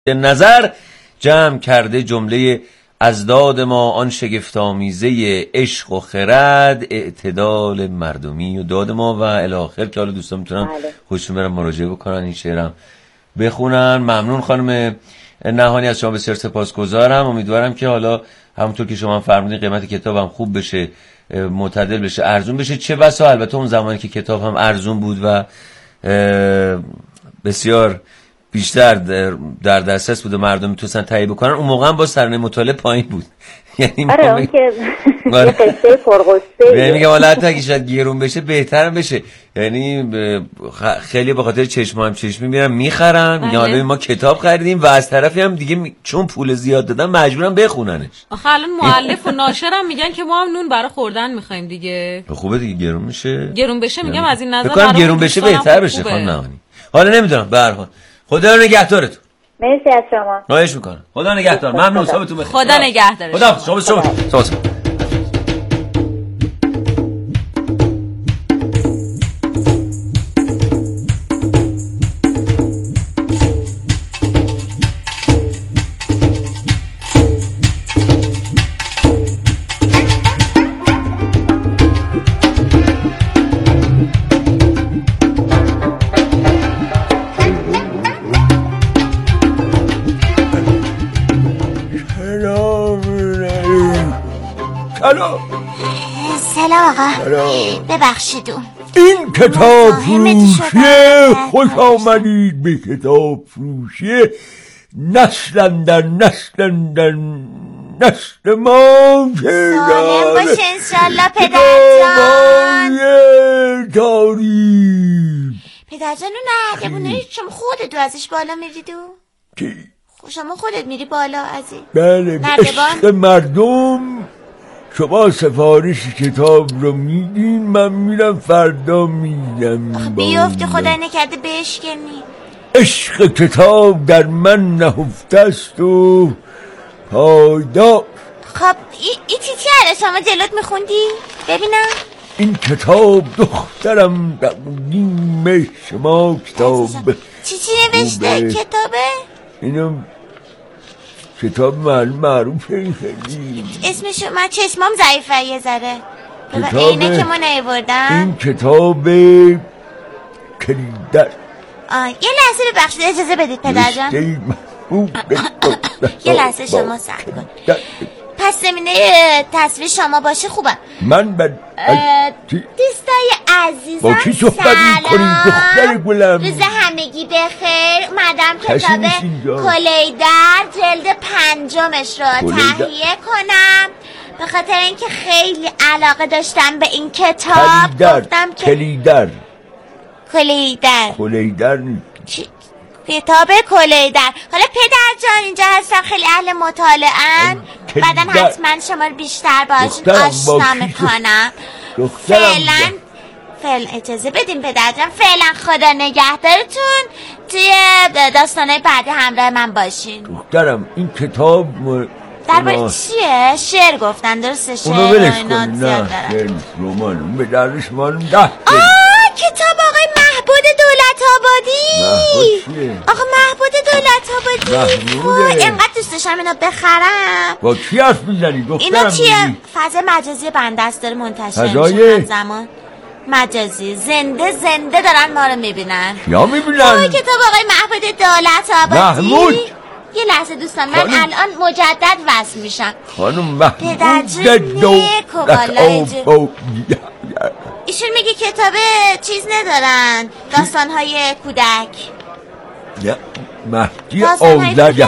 نظر جمع کرده جمله ازداد ما آن شگفت‌آمیزه عشق و خرد، اعتدال مردمی و داد ما و الی آخر که حالا دوستان میتونن خودشون برن مراجعه بکنن این شعرم بخونن. ممنون خانم نهانی، از شما بسیار سپاسگزارم. امیدوارم که حالا همونطور که شما فرمودین قیمت کتابم خوب بشه، معتدل بشه، ارزون بشه. چه بسا البته اون زمانی که کتاب هم ارزون بود و بسیار بیشتر در دسترس بود و مردم میتونستن تهیه بکنن، اون موقع هم با سرانه مطالعه پایین بود. یعنی آره اون که یه قصه پرقصه، یعنی میگم حالا حتی اگه شاید گرون بشه بهترم بشه. یعنی خیلی به خاطر چشمی میرن میخرن، میگن حالا ما کتاب خریدیم و از طرفی هم دیگه چون پول زیاد دادن مجبورن بخوننش. آخه الان مؤلف و ناشرم میگن که ما هم نون برای خوردن میخوایم دیگه. خوبه دیگه گرون میشه. گرون بشه میگم از این نظر بکنم گرون بشه بهتر بشه خانم نهانی. حالا نمیدونم به هر حال خدا نگهدارتون. مرسی از شما. خواهش میکنم. خدا نگهدار. ممنون. صبحتون بخیر. خدا نگهدار. خدا شما. سلام آقا. ببخشیدون این کتاب فروشیه، خوش آمدید به کتاب فروشیه. نسل ما سالم باشه انشالله پدرجان. پدرجان اون نهدمونه شما خودتو ازش بالا میریدو؟ شما خودت میری بالا ازی؟ بله، عشق مردم. شما سفارش کتاب رو میدین، من میرم فردا میدم. بیفته خدا نکرده بشکنی. عشق کتاب در من نهفته است و پایدار. خب این چی شما جلوت میخوندی؟ ببینم این کتاب دخترم تقدیم شما کتاب. چی نوشته کتابه؟ اینو کتاب معروفه خیلی. اسمشو من چشمام ضعیفه یه ذره. اینه که ما نیاوردم. این کتاب کلیدر. یه لحظه ببخشید اجازه بدید پدرجان. یه لحظه شما صبر کن. پس زمینه تصویر شما باشه خوبم. من دوستای عزیزم با کی صحبت می‌کنین دختر گلم؟ روز همگی بخیر. اومدم کتاب کلیدر جلد 5 رو تهیه کنم به خاطر اینکه خیلی علاقه داشتم به این کتاب. گفتم که کلیدر کتاب کلیدر. حالا پدر جان اینجا هستم، خیلی اهل مطالعه‌ام، بعدن حتما شما رو بیشتر باشون آشنا میکنم. فعلا اجازه بدیم پدر جان. فعلا خدا نگهدارتون. توی داستانهای بعدی همراه من باشین. دخترم این کتاب درباره چیه؟ شعر گفتن درسته؟ شعر اونو بلش کن. نه رمان اون به درش مالم ده. کتاب آقای محبود دولت آبادی. آقا محبود دولت آبادی اینقدر دوست داشتم اینو بخرم. با کی حرف میزنی دخترم؟ اینو چیه؟ فضا مجازی بنده است داره منتشر میشه زمان مجازی. زنده دارن ما رو میبینن. یا میبینن؟ کتاب آقای محبود دولت آبادی. محمود یه لحظه دوستان من الان مجدد وصل میشم. خانم محمود ایشون میگه کتاب چیز ندارن، داستانهای کودک. نه مهدی آذریعتی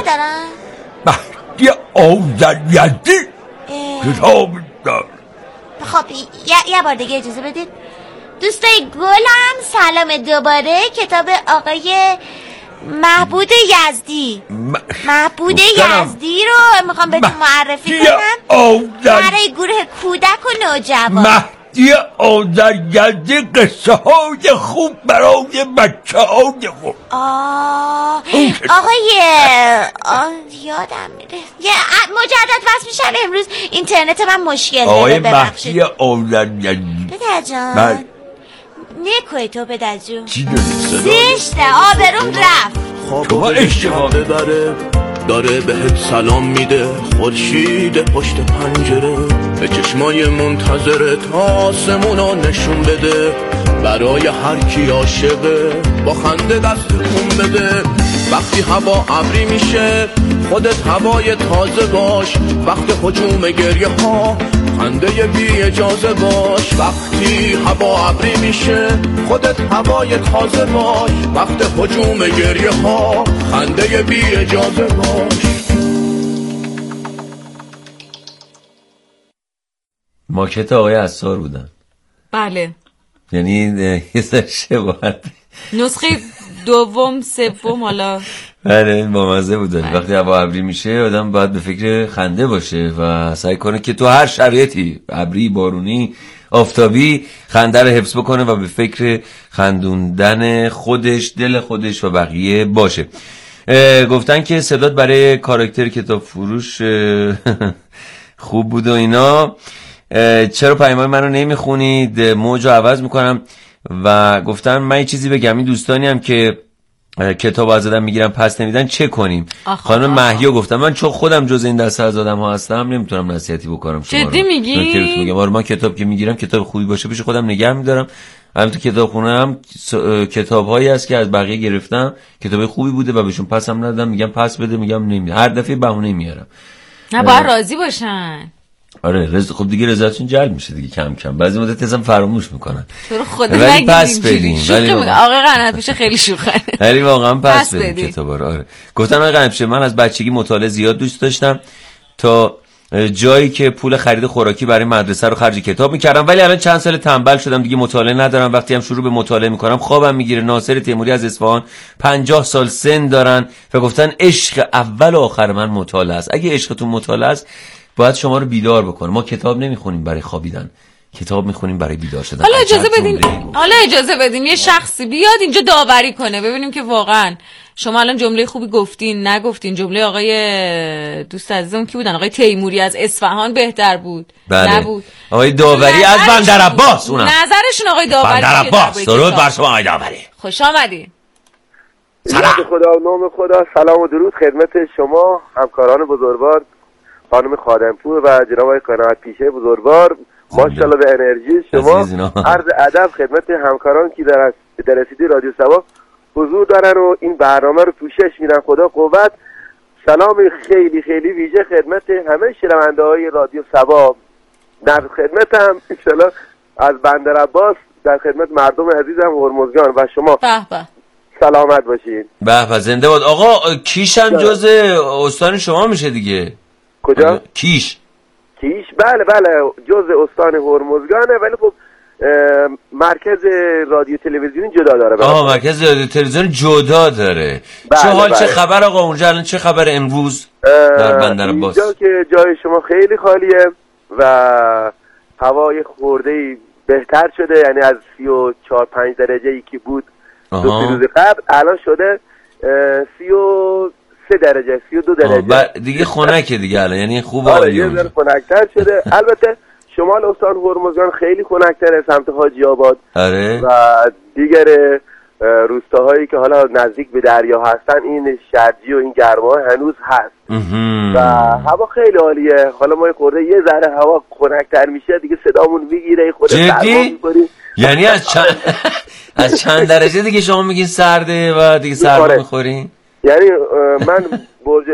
کتاب دار. خب یه بار دیگه اجازه بدید دوستای گلم. سلام دوباره. کتاب آقای محبود یزدی رو میخوام بهتون معرفی کنم برای گروه کودک و نوجوان. مهدی آذریعتی قصه های خوب برای بچه های خوب. آقای یادم میره مجدد وصل میشم امروز. اینترنت من مشکل داره ببخشید. آقای مهدی آذریعتی پدر جان نکوی تو پدر جون زشته آبروم رفت. خوابا شب ببره، داره بهت سلام میده خورشید پشت پنجره، به چشمای منتظره تا آسمونو نشون بده، برای هر کی عاشقه با خنده دست کن بده. وقتی هوا ابری میشه خودت هوای تازه باش، وقت هجوم گریه ها خنده بی اجازه باش. وقتی هوا ابری میشه خودت هوای تازه باش، وقت هجوم گریه ها خنده بی اجازه باش. ماکت آقای عصار بودن. بله، یعنی یه سر شباهت نسخه دوم سوم حالا بله با مزه بودن. وقتی هوا ابری میشه آدم باید به فکر خنده باشه و سعی کنه که تو هر شرایطی، ابری، بارونی، آفتابی، خنده رو حفظ بکنه و به فکر خندوندن خودش، دل خودش و بقیه باشه. گفتن که صدات برای کاراکتر کتاب فروش خوب بود و اینا. چرا پیام‌های منو نمیخونید؟ موجو عوض میکنم. و گفتن من یه چیزی بگم، این دوستانی هم که کتاب از آدم میگیرن پس نمیدن چه کنیم؟ خانم مهیا گفتم من چون خودم جز این دسته از آدم ها هستم نمیتونم نصیحتی بکنم شما رو. جدی میگی؟ میگم من کتاب که میگیرم کتاب خوبی باشه پیش خودم نگه میدارم. البته کتابخونه هم کتاب‌هایی هست که از بقیه گرفتم کتاب خوبی بوده و بهشون پسم ندادم، میگم پس بده، میگم نمیدم، هر دفعه بهونه میارم. نه باید راضی باشن. آره خب دیگه رضایتشون جلب میشه دیگه کم کم، بعضی مدت اصلا فراموش میکنن. تو رو خدا ولی پس بدین. ولی آقا قنات‌پیش خیلی شوخه. ولی واقعا پس بدین کتابا رو. آره گفتن آقا قنات‌پیش من از بچگی مطالعه زیاد دوست داشتم تا جایی که پول خرید خوراکی برای مدرسه رو خرج کتاب میکردم، ولی الان چند سال تنبل شدم دیگه مطالعه ندارم. وقتی هم شروع به مطالعه میکنم خوابم میگیره. ناصر تیموری از اصفهان 50 سال سن دارن و گفتن عشق اول و آخر من مطالعه است. اگه عشقتون مطالعه است باید شما رو بیدار بکنه. ما کتاب نمیخونیم برای خوابیدن، کتاب میخونیم برای بیدار شدن. حالا اجازه بدین یه شخصی بیاد اینجا داوری کنه ببینیم که واقعا شما الان جمله خوبی گفتین نگفتین. جمله آقای دوست عزیزم کی بودن؟ آقای تیموری از اصفهان بهتر بود؟ بله. نبود. آقای داوری از بندرعباس، اونم نظرشون آقای داوری بندرعباس. درود بر شما آقای داوری. خوش آمدین. سلام خدا و نام خدا. سلام و درود خدمت شما همکاران بزرگوار، خانم خادمپور و جناب آقای قناعت‌پیشه بزرگوار. ماشاءالله به انرژی شما. عرض ادب خدمت همکاران که در رسیدی رادیو سبا حضور دارن و این برنامه رو پوشش میدن. خدا قوت. سلام خیلی خیلی ویژه خدمت همه شنونده‌های رادیو سبا. در خدمتم ان شاءالله از بندرعباس در خدمت مردم عزیزم هرمزگان و شما. به به. سلامت باشین. به به زنده باد. آقا کیش هم جز استان شما میشه دیگه. کجا؟ کیش بله جز استان هرمزگانه، ولی خب مرکز رادیو تلویزیون جدا داره. مرکز رادیو تلویزیون جدا داره. چه حال چه خبر آقا اونجا الان؟ چه خبر امروز در بندرعباس؟ اینجا که جای شما خیلی خالیه و هوای خورده‌ای بهتر شده، یعنی از 34-5 درجه‌ای که بود 2 روز قبل الان شده 33 درجه 32 درجه دیگه خنکه دیگه الان، یعنی خوب عالی اونجا خنک‌تر شده. البته شمال استان هرمزگان خیلی خنک‌تره، سمت حاجی آباد و دیگر روستاهایی که حالا نزدیک به دریا هستن این شرجی و این گرما هنوز هست و هوا خیلی عالیه. حالا ما خورده یه ذره هوا خنک‌تر میشه دیگه صدامون میگیره خود جدی؟ یعنی از چند درجه دیگه شما میگین سرده و دیگه سرما میخورین؟ یعنی من برج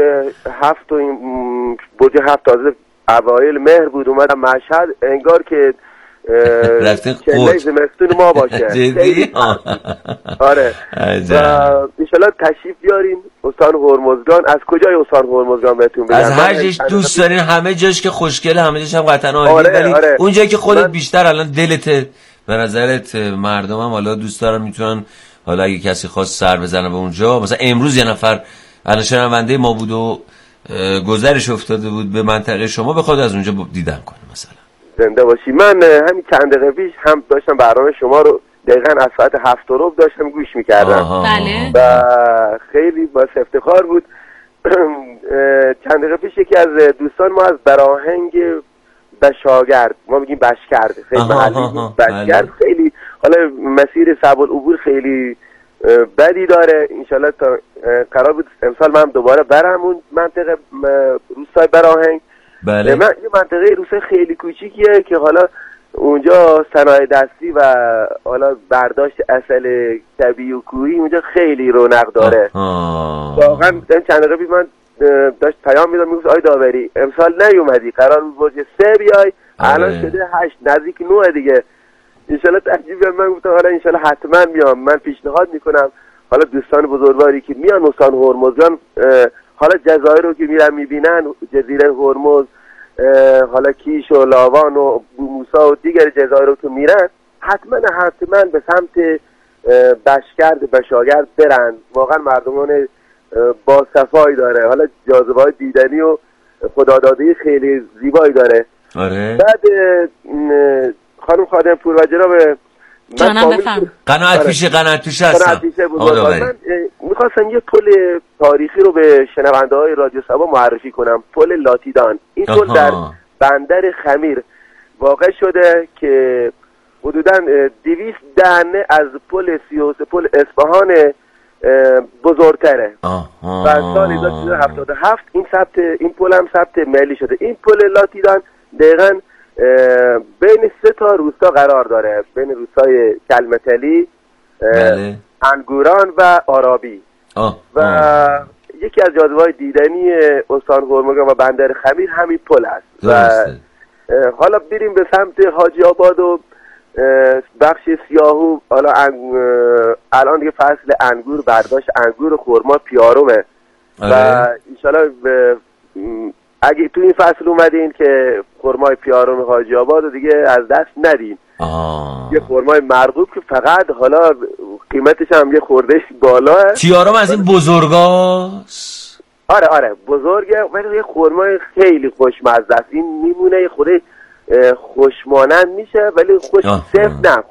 7 تازه اوایل مهر بود اومدم مشهد، انگار که چله زمستون ما باشه. جدی؟ آره و انشالله تشریف بیارین استان هرمزگان. از کجای استان هرمزگان بهتون بگم؟ از هر جاش دوست دارین، همه جاش که خوشگله، همه جاش هم قطعا عالی، ولی اون جایی که خودت بیشتر الان دلت به نظرت مردم هم حالا دوست دارن میتونن، حالا اگه کسی خواست سر بزنه به اونجا، مثلا امروز یه نفر الان شنونده ما بود و گذرش افتاده بود به منطقه شما، بخواد از اونجا دیدن کنه مثلا. زنده باشی. من همین چند دقیقه پیش هم داشتم برنامه شما رو دقیقاً از ساعت 7:15 داشتم گوش میکردم. بله. و خیلی باعث افتخار بود. چند دقیقه پیش یکی از دوستان ما از براهنگ بشاگرد، ما میگیم بشکرد، خیلی محلی بشکرد، خیلی حالا مسیر صعب العبور خیلی بدی داره. انشالله تا قرار بود امسال من دوباره برم اون منطقه روستای براهنگ. بله. من یه منطقه روستای خیلی کوچیکیه که حالا اونجا صنایع دستی و حالا برداشت عسل طبیعی و کوهی اونجا خیلی رونق داره. واقعا چند دقیقه پیش من داشت پیام میدم میگفت آی داوری امسال نیومدی، قرار بود 3 بیای، الان شده 8 نزدیک 9 دیگه. انشالله ترجیح بدم. من گفتم حالا انشالله حتما میام. من پیشنهاد میکنم حالا دوستان بزرگواری که میان استان هرمزگان، حالا جزایر رو که میرن میبینن، جزیره هرمز، حالا کیش و لاوان و بوموسا و دیگر جزایر رو که میرن، حتما به سمت بشگرد بشاگرد برن. واقعا مردمان با صفایی داره، حالا جاذبه‌های دیدنی و خدادادی خیلی زیبایی داره. آره. بعد خانم خادم پور و جناب جانم بفهم. قناعت پیشه هستم. من میخواستم یه پل تاریخی رو به شنونده های رادیو سبا معرفی کنم. پل لاتیدان. این پل در بندر خمیر واقع شده که حدوداً 200 دانه از پل 33 پل اصفهان بزرگتره. و سال 1377 این پل هم ثبت ملی شده. این پل لاتیدان دقیقاً بین 3 تا روستا قرار داره، بین روستای کلمتلی، انگوران و آرابی. و یکی از جاذبه‌های دیدنی استان هرمزگان و بندر خمیر همین پل است. و حالا بریم به سمت حاجی آباد و بخش سیاهو. حالا الان دیگه فصل انگور، برداشت انگور و خرما پیارومه. و انشالله اگه تو این فصل اومدین که خرمای پیاروم حاجی آباد رو دیگه از دست ندین. یه خرمای مرغوب که فقط حالا قیمتش هم یه خوردهش بالاه. پیاروم از این بزرگاست؟ آره بزرگه، ولی یه خرمای خیلی خوشمزه است. این میمونه یه خورده خوشمانند میشه، ولی خوش صرف نه،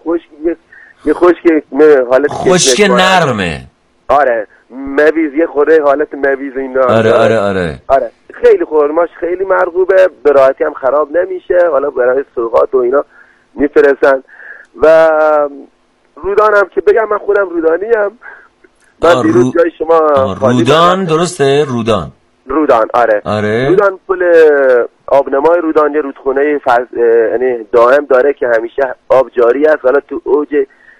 یه خشک نرمه. آره مویز، یه خورده حالت مویز اینا. آره خیلی خرماش خیلی مرغوبه، به راحتی هم خراب نمیشه. حالا برای سوغات و اینا میفرستن. و رودانم که بگم من خودم رودانیم. من دیروز جای شما رودان درسته؟ رودان آره. رودان پل آبنمای رودان یه رودخونه یعنی دائم داره که همیشه آب جاری است. حالا تو اوج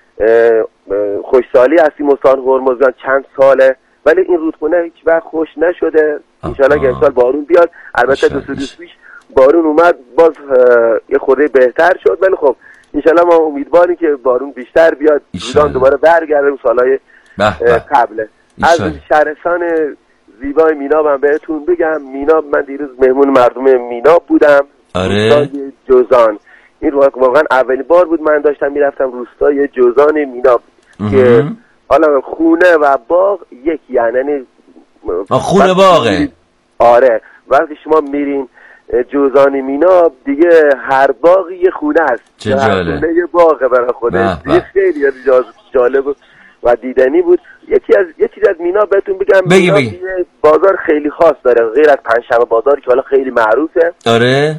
خوشسالی هستیم استان هرمزگان چند ساله، ولی این رودخونه هیچ وقت خوش نشده. انشالله که امسال بارون بیاد. البته دو پیش بارون اومد، باز یه خورده بهتر شد، ولی خب انشالله ما امیدواریم که بارون بیشتر بیاد، رودان دوباره برگرده به سالهای قبله. از شهرستان زیبای میناب هم بهتون بگم. میناب من دیروز مهمون مردم میناب بودم. آره. جوزان. این واقعا اولین بار بود من داشتم میرفتم روستای جوزان میناب که حالا خونه و باغ یکی، یعنی خونه باغه. آره وقتی شما میرین جوزان میناب دیگه هر باغی یه خونه است. چه جالب. خونه یه باغه برای خودش. خیلی جالب و دیدنی بود. یه چیز از میناب بهتون بگم. بگی. بازار خیلی خاص داره غیر از پنجشنبه بازار که حالا خیلی معروفه. آره.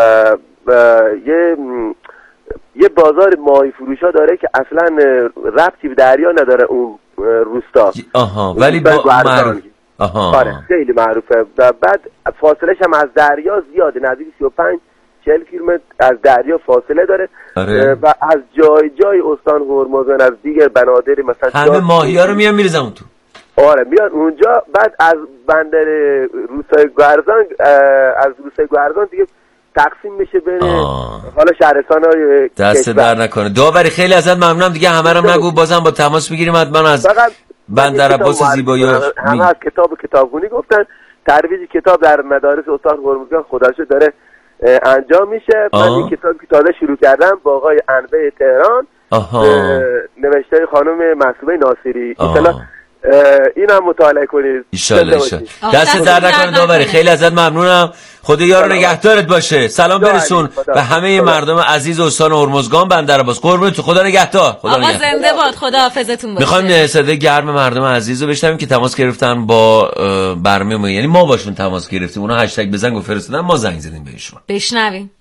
یه بازار ماهی فروشا داره که اصلا ربطی به دریا نداره اون روستا. ولی معروف. آره خیلی معروفه. بعد فاصلش هم از دریا زیاده، نزدیک 35-40 کیلومتر از دریا فاصله داره. آره. و از جای استان هرمزگان، از دیگر بنادر مثلا همه ماهی‌ها رو میان میریزن اون تو. آره میان اونجا. بعد از بندر روستای گورزان دیگه تقسیم میشه بین حالا شهرستان‌های دست در نکنه. داوری خیلی ازت ممنونم دیگه. همه رو نگو، بازم با تماس میگیریم. من از بندر عباس زیبایی‌ها همه از کتابخونی گفتن. ترویج کتاب در مدارس استان هرمزگان خداشه داره انجام میشه. من این کتاب که تازه شروع کردم با آقای انوه تهران، نوشته خانم معصومه ناصری. این هم مطالعه کنید. ایشالله. دست در نکنه داوری. خیلی ازت ممنونم. خدا یار نگهدارت باشه. سلام برسون به همه مردم عزیز استان هرمزگان بندر عباس. قربونت، خدا نگهدار. آقا زنده باد، خدا حافظتون باشه. میخوایم صدای گرم مردم عزیز رو بشنویم که تماس گرفتن با برنامه ما، یعنی ما باشون تماس گرفتیم، اونا هشتگ بزن و فرستادن، ما زنگ زدیم بهشون. بشنویم.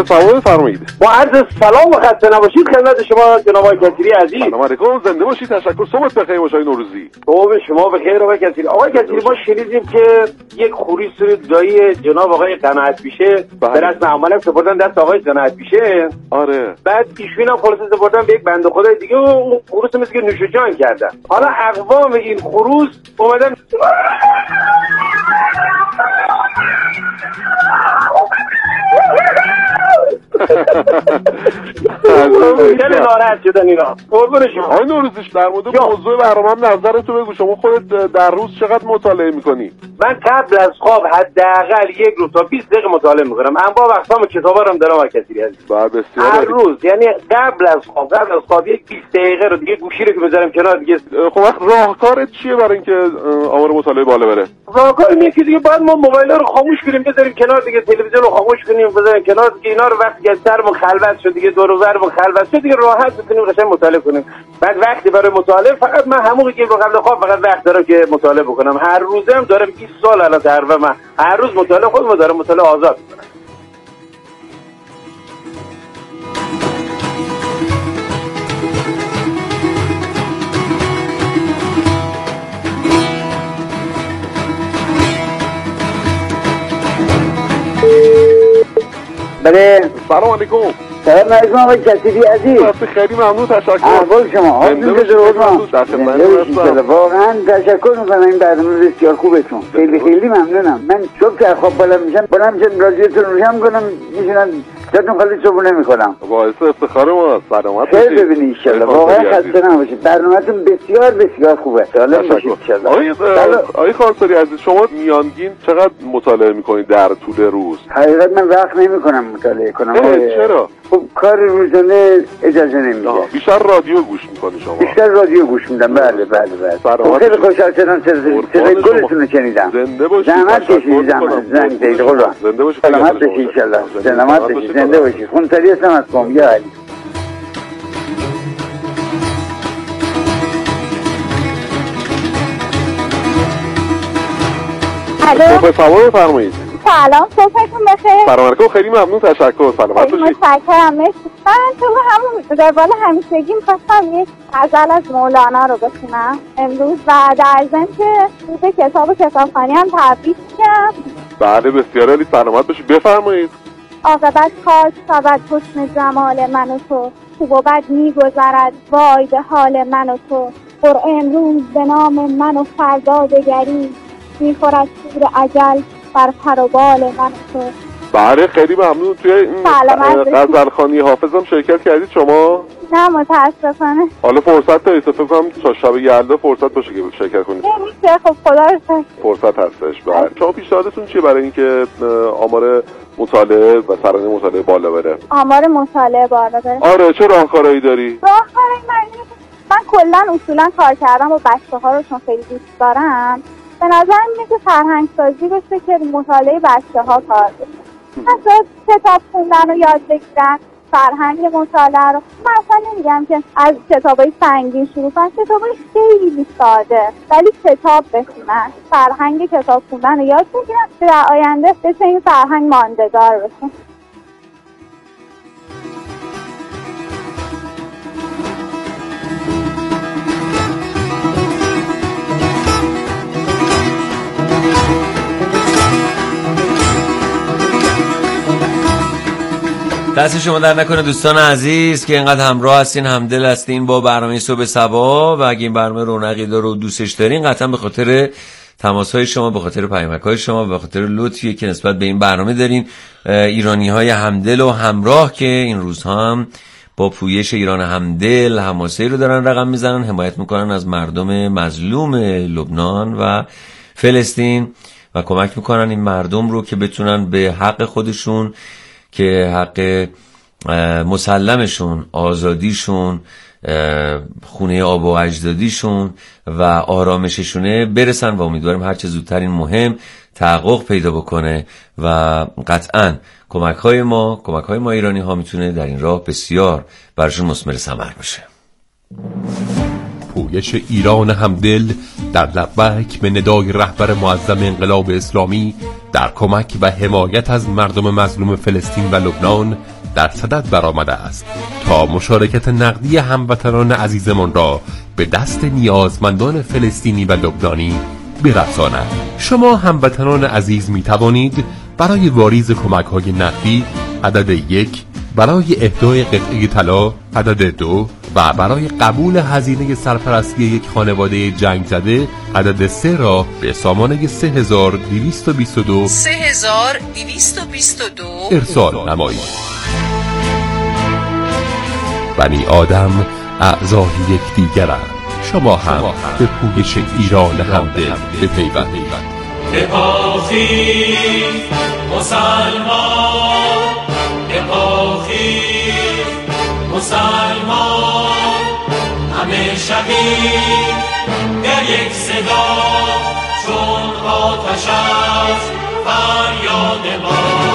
سلام بفرمایید. با عرض سلام و خسته نباشید خدمت شما جناب آقای کثیری عزیز. سلام علیکم، زنده باشید. تشکر. صبحت بخیر باشه نوروزی. صبح شما بخیر آقای کثیری. آقای کثیری ما شنیدیم که یک خوریست دایی جناب آقای قناعت بیشه به رسم عمل سپردن دست آقای قناعت بیشه. آره. بعد ایشون هم خلاص سپردن به یک بنده خدای دیگه و اون خروس مثل که نوش جان کردن. حالا اقوام این خروس اومدن خیلی ناراحت شدن اینا. قربون شما. آقای نوروزی در مورد موضوع برنامه‌ام نظرتو بگو. شما خودت در روز چقدر مطالعه می‌کنی؟ من قبل از خواب حداقل 1 رو تا 20 دقیقه مطالعه می‌کنم. انواع اقسام کتابا رو دارم آقای کثیری عزیز. هر روز، یعنی قبل از خواب 20 دقیقه رو دیگه گوشی رو که بذارم کنار دیگه. خب وقت راهکارت چیه برای اینکه آمار مطالعه بالا بره؟ راهکار اینه که دیگه باید ما موبایل‌ها رو خاموش کنیم، بذاریم کنار دیگه، تلویزیون رو خاموش کنیم بذاریم کنار دیگه. اینا رو وقتی که سرمون خلوت شد دیگه، دور و برمون خلوت شد دیگه، راحت بتونیم قشنگ مطالعه کنیم. بعد وقتی برای مطالعه فقط من همون که قبل خواب فقط وقت دارم که مطالعه بکنم. هر روزم دارم 20 سال الان تقریبا من هر روز مطالعه خودم دارم مطالعه آزاد می‌کنم. بله. سلام علیکم. سلام علیکم آقای کثیری عزیز. خیلی ممنون. تشکر. احوال شما؟ حالتون چطوره؟ واقعا تشکر میکنم این برنامه بسیار خوبتون. خیلی ممنونم. من صبح که خواب بالا میشم رادیوتون روشن کنم میشونم جاتون خالی صبحونه میکنم. باعث افتخار ما. سلامت باشید. خیلی ببینید ان شاء الله. واقعا خسته نباشید. برنامه‌تون بسیار خوبه. سلام باشید ان شاء الله. آقای خانساری عزیز، شما میانگین چقدر مطالعه میکنید در طول روز؟ حقیقت من وقت نمیکنم مطالعه کنم. چرا؟ خب کار روزانه اجازه نمیده. بیشتر رادیو گوش میکنی شما؟ بیشتر رادیو گوش میدم. بله. خیلی خوشحال شدم صدای گلتون رو شنیدم. زنده باشید. زحمت کشید. زنگ زدید قربان. زنده باشید. سلامت باشید ان شاء الله. سلامت باشید. زنده باشید. خونسری هستم از قم. یا علی. الو. سلام بفرمایید. سلام، صبحتون بخیر. سلام علیکم. خیلی ممنون. تشکر. سلامت باشید. متشکرم. من تو همون روال همیشگی می‌خواستم یک غزل از مولانا رو بخونم امروز و در ضمن که روز کتابخوانی هم تبریک میگم. بله بسیار عالی. سلامت باشید. بفرمایید. عاقبت خاک شود حسن جمال من و تو، خوب و بد می‌گذرد وای به حال من و تو، قرعه امروز به نام من و فردا دگری، می‌خورد شور اجل بر پر و بال من و تو. بله خیلی ممنون. توی این غزلخوانی حافظ هم شرکت کردید شما؟ نه متاسفانه. حالا فرصت دارید؟ فکر کنم تا شب یلدا فرصت باشه که شرکت کنید. نمیشه. خب خدا رو شکر فرصت هستش. بله. شما پیشنهادتون چیه برای اینکه آمار مطالعه و سرانه مطالعه بالا بره؟ آمار مطالعه بالا بره؟ آره. چه راهکارهایی داری؟ راهکارهایی من کلا اصولا کار کردم با بچه‌ها رو چون خیلی دوست دارم. به نظر میاد که فرهنگ سازی بشه که مطالعه بچه‌ها کار بشه. مثلا کتاب خوندن رو یاد بگیرن، فرهنگ مطالعه رو. من اصلا نمیگم که از کتابای سنگین شروع کنن، کتابای خیلی ساده ولی کتاب بخونن، فرهنگ کتاب خوندن رو یاد بگیرن که در آینده بشه این فرهنگ ماندگار بشه. دست شما در نکنه دوستان عزیز که اینقدر همراه هستین، همدل هستین با برنامه صبح صبا و اگه این برنامه رونقی داره و دوستش دارین قطعا به خاطر تماس‌های شما، به خاطر پیامک‌های شما، به خاطر لطفی که نسبت به این برنامه دارین. ایرانی‌های همدل و همراه که این روزها هم با پویش ایران همدل حماسه‌ای رو دارن رقم میزنن، حمایت میکنن از مردم مظلوم لبنان و فلسطین و کمک میکنن این مردم رو که بتونن به حق خودشون که حق مسلمشون، آزادیشون، خونه آب و اجدادیشون و آرامششونه برسن و امیدواریم هر چه زودتر این مهم تحقق پیدا بکنه و قطعاً کمک های ما ایرانی ها میتونه در این راه بسیار برشون مثمر ثمر باشه. پویش ایران همدل در لبک به ندای رهبر معظم انقلاب اسلامی در کمک و حمایت از مردم مظلوم فلسطین و لبنان در صدد برآمده است تا مشارکت نقدی هموطنان عزیزمان را به دست نیازمندان فلسطینی و لبنانی برساند. شما هموطنان عزیز می توانید برای واریز کمک‌های نقدی عدد 1، برای اهدای قطعه طلا عدد 2 و برای قبول هزینه سرپرستی یک خانواده جنگ زده عدد 3 را به سامانه 3222 ارسال نمایید. بنی آدم اعضای یکدیگرند. شما هم به پویش ایران همدل بپیوندید. بپاخی مسلمان، بپاخی مسلمان، همه شبیه در یک صدا چون آتش از فریاد ما.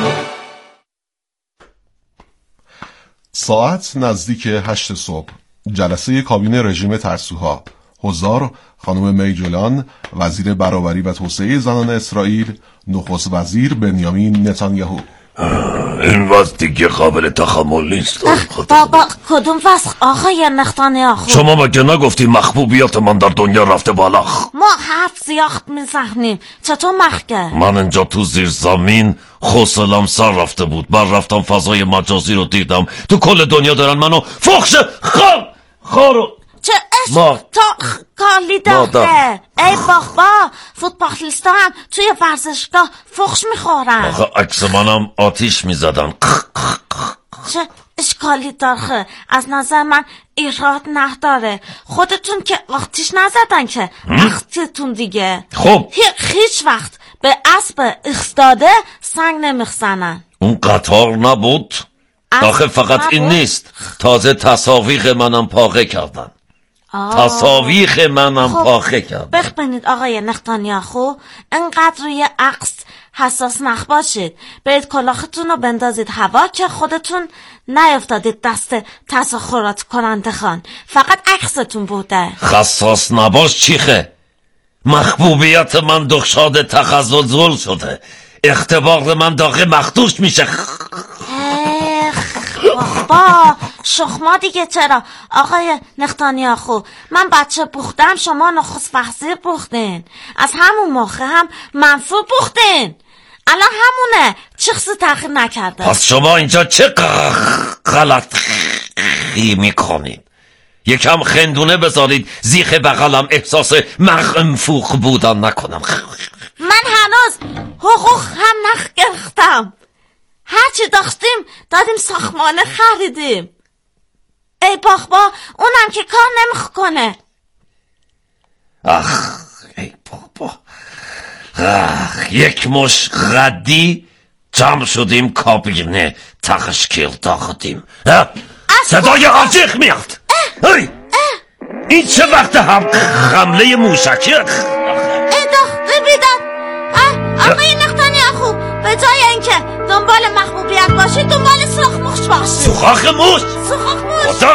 ساعت نزدیک 8 صبح. جلسه کابینه رژیم ترسوها. حضار خانم می جولان، وزیر برابری و توسعه زنان اسرائیل، نخست وزیر بنیامین نتانیاهو. این وضع دیگه قابل تحمل نیست. بابا کدوم وضع آقای نتانیاهو؟ شما مگه نگفتی محبوبیت من در دنیا رفته بالا؟ ما حرف زیاد میزنیم، چطور مخگه؟ من اینجا تو زیر زمین حوصله‌ام سر رفته بود. من رفتم فضای مجازی رو دیدم، تو کل دنیا دارن منو فحش خارو چه عشق تا کالی داخته. ای بابا فوتبالیستان توی ورزشگاه فحش میخورن. آخه عکس منم آتیش میزدن. چه اشکالی داره؟ از نظر من ایراد نداره. خودتون که آتیش نزدن که وقتتون دیگه. خب هیچ وقت به اسب ایستاده سنگ نمیخزنن. اون قطار نبود؟ آخه فقط این نیست، تازه تصاویق منم پاقه کردن. تصاویق منم پاقه کردن. بخبینید آقای نتانیاهو، انقدر روی عکس حساس نباشید. برید کلاختون رو بندازید هوا که خودتون نیفتادید دست تظاهرات کننده خان. فقط عکستون بوده. حساس نباش چیخه؟ محبوبیت من دخشاد تخزلزل شده، اختبار من داغه مخدوش میشه. بابا شخما دیگه چرا آقای نتانیاهو؟ من بچه بوختم، شما نخست وزیر بوختین، از همون موقع هم منفور بوختین، الان همونه، چیزی تغییر نکرده. پس شما اینجا چه غلط میکنید؟ یکم خندونه بذارید زیخ بغلم احساس منفوخ بودن نکنم. من هنوز حقوق هم نگرفتم، هرچی داشتیم دادیم ساختمانه خریدیم. ای بابا اونم که کار نمیکنه. ای بابا یک مش ردی جمع شدیم، کابینه تشکیل دادیم. صدای عجیق میاد. این چه وقت هم حمله موشکی؟ ای دخته بیدن آقای نتانیاهو، به جای اینکه دنبال محبوبیت باشی دنبال سوراخ موش باشی. سوراخ موش؟ سوراخ موش.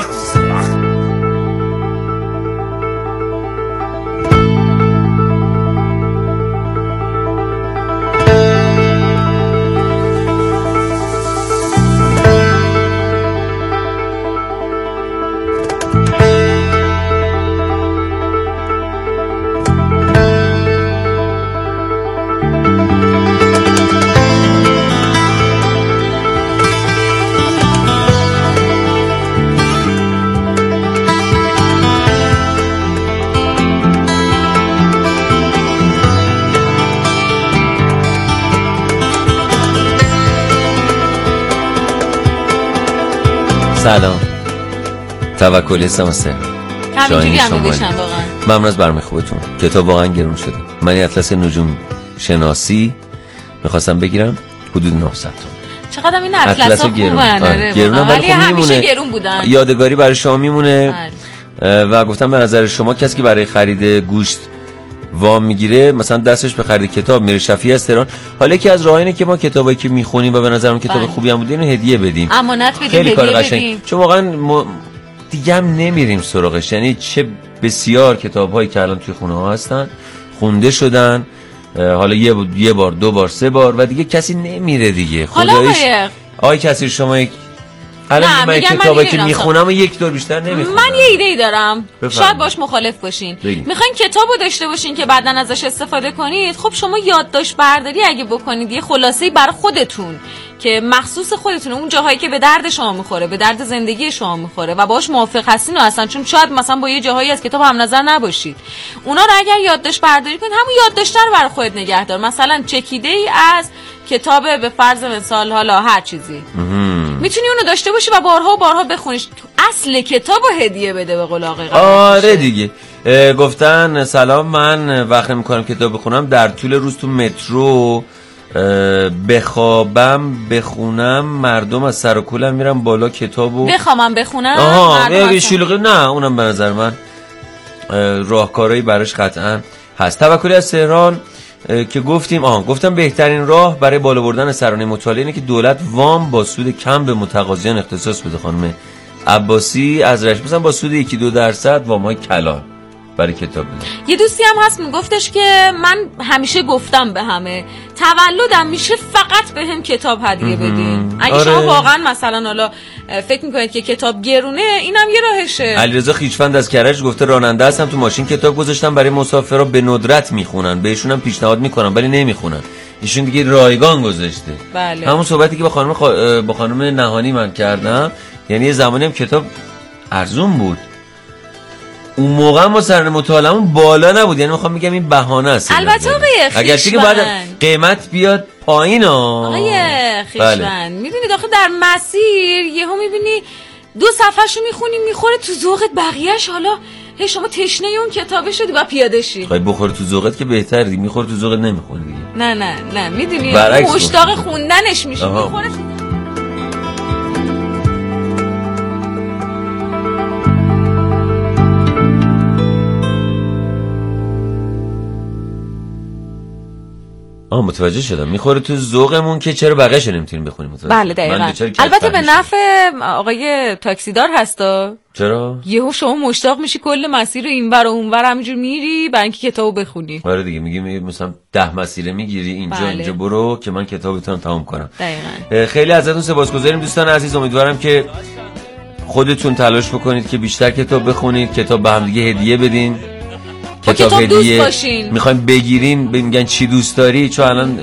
سلام، توکل سمسه همینجوری هم میگوشن واقعا. ممنون از برنامه خوبتون. کتاب واقعا گرون شده. من این اطلس نجوم شناسی میخواستم بگیرم، حدود 900 تومان. چقدر این اطلس ها خوبن. گرونم ولی همیشه گرون بودن. یادگاری برای شما میمونه. و گفتم به نظر شما کسی که برای خرید گوشت وام میگیره، مثلا دستش به خرید کتاب میره شفیع از تهران، حالا که از راه اینه که ما کتابایی که میخونیم و به نظرم کتاب خوبی هم بوده اینو هدیه بدیم، امانت بدیم، خیلی کار هدیه قشنگ. بدیم. چون واقعا دیگه هم نمیریم سراغش. یعنی چه بسیار کتاب‌هایی که الان توی خونه ها هستن خونده شدن، حالا یه بار، 2 بار، 3 بار و دیگه کسی نمیره دیگه. حالا آقای کسی شما یک الان من کتابی که میخونم و یک دور بیشتر نمیخونم. من یه ایده ای دارم شاید باش مخالف باشین. میخواین کتابو داشته باشین که بعداً ازش استفاده کنید. خب شما یادداشت برداری اگه بکنید یه خلاصه‌ای برای خودتون که مخصوص خودتون، اون جاهایی که به درد شما میخوره، به درد زندگی شما میخوره و باهاش موافق هستین و اصلا چون شاید مثلا با یه جاهایی از کتاب هم نظر نباشید، اونا رو اگر یادداشت برداری کنید همون یادداشت رو برای خودت نگه دار. مثلا چکیده ای از کتاب به فرض مثال حالا هر چیزی میتونی اونو داشته باشی و بارها و بارها بخونیش. اصل کتابو هدیه بده به قول آقای قمر. آره دیگه. گفتن سلام، من وقت میکنم کتاب بخونم، در طول روز تو مترو بخوابم بخونم، مردم از سر و کولم میرم بالا کتابو بخونم. آها شلوغی. نه اونم به نظر من راهکارهایی براش قطعا هست. توکلی از تهران که گفتم بهترین راه برای بالا بردن سرانه مطالعه اینه که دولت وام با سود کم به متقاضیان اختصاص بده. خانم عباسی از رشت مثلا با سود 1-2% وامای کلان برای کتاب بده. یه دوستی هم هست میگفتش که من همیشه گفتم به همه تولدم میشه فقط به هم کتاب هدیه بدین. اگه شما واقعا مثلا حالا فکر میکنید که کتاب گرونه، اینم یه راهشه. علیرضا خیشفند از کرج گفته راننده هستم، تو ماشین کتاب گذاشتم برای مسافرها، به ندرت میخونن، بهشونم پیشنهاد میکنم ولی نمیخونن. ایشون دیگه رایگان گذاشته. بله. همون صحبتی که با خانم نهانی من کردم، یعنی یه زمانی هم کتاب ارزون بود، اون موقع ما سرانه مطالعه‌مون بالا نبود. یعنی میخوام بگم این بهانه است. البته آقای خیشمند اگرچه که بعد قیمت بیاد پایین آقای خیشمند میدونید آخه در مسیر یهو میبینی 2 صفحه‌شو میخونی میخوره تو ذوقت، بقیه‌اش حالا شما تشنه اون کتابه شدی و پیاده شی. خب بخوره تو ذوقت که بهتره دیگه، میخوره تو ذوقت نمیخونی دیگه. نه میدونی مشتاق خوندنش میشی میخوره. متوجه شدم، میخوره تو ذوقمون که چرا بقیه‌شو نمیتونیم بخونیم. بله دقیقاً. البته به نفع آقای تاکسیدار هستا. چرا؟ یهو شما مشتاق میشی کل مسیر اینور و اونور همینجور میری برای اینکه کتابو بخونی. آره دیگه، میگی مثلا 10 مسیر میگیری اینجا اینجا برو که من کتابتون تموم کنم. دقیقاً. خیلی ازتون سپاسگزاریم دوستان عزیز. امیدوارم که خودتون تلاش بکنید که بیشتر کتاب بخونید، کتاب به هم دیگه هدیه بدین. کتاب هدیه میخوایم بگیرین، میگن چی دوست داری، چون الان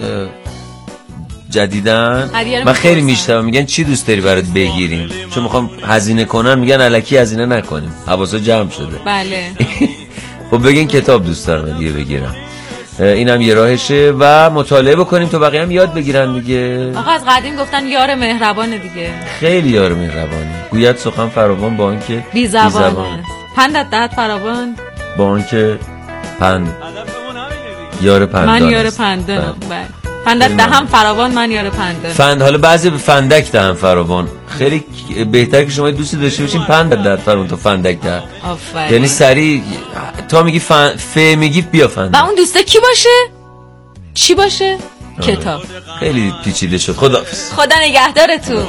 جدیدن من خیلی میشتم میگن چی دوست داری برات بگیریم، چون میخوام هزینه کنن، میگن الکی هزینه نکنیم، حواسا جمع شده. بله. خب بگین کتاب دوست دارم دیگه بگیرم، اینم یه راهشه و مطالعه بکنیم تا بقیه هم یاد بگیرن دیگه. آقا از قدیم گفتن یار مهربانه دیگه، خیلی یار مهربانه، گوید سخن فراوان با آنکه بی زبانه، پندت دهد فراوان با آنکه یار پندان، من یار پندانم. بله. فندک دهم فراوان، من یار پندان. حالا بعضی فندک دهم فراوان، خیلی بهتره که شما دوستی داشته باشین پندک دهد فراوان تا فندک دهد. آفرین. یعنی سری تا میگی میگی بیا فندک. و اون دوسته کی باشه؟ چی باشه؟ کتاب. خیلی پیچیده شد. خدا نگهدارتون.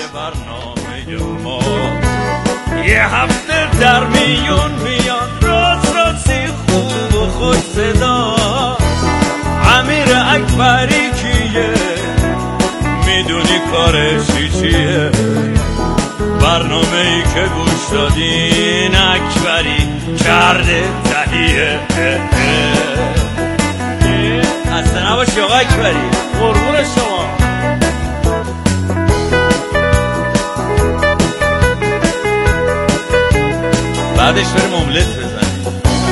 یه هفته در میون میان رازی خوب و خوش صدا، امیر اکبری کیه میدونی کارشی چیه، برنامه ای که گوش دادین اکبری کرده تهیه. خسته نباشی آقا اکبری، قربون شما. بعدش بریم املت بزنیم.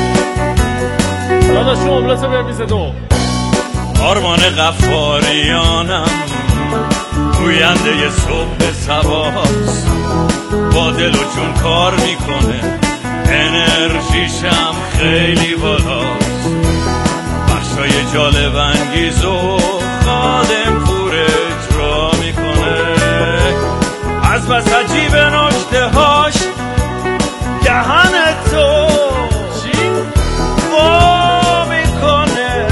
داداش املت رو برمیز دو. آرمان غفاریانم گوینده ی صبح سباست، با دل و جون کار میکنه، انرژیشم خیلی بالاست، بخشای جالب انگیز و خادم پور اجرا میکنه، از بس عجیب نکته هاش دهن تو وا میکنه،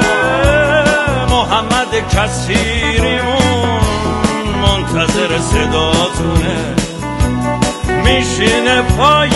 محمد کثیریمون منتظر صداتونه، میشینه پای